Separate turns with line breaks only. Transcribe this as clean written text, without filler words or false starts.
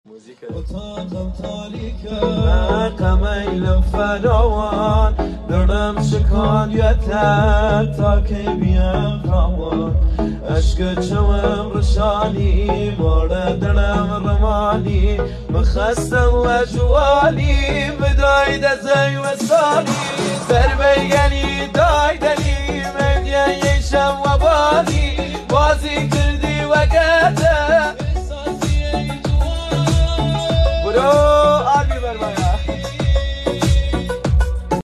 اتاقم تاریکه قمیلم فراوان دلم شکان یتر تا که بیم روان عشق چوم رشانی مورد دلم رمانی مخستم و جوانی بداید ازی و سانی ضربه یعنی دایدنی مدین یشم و بانی بازی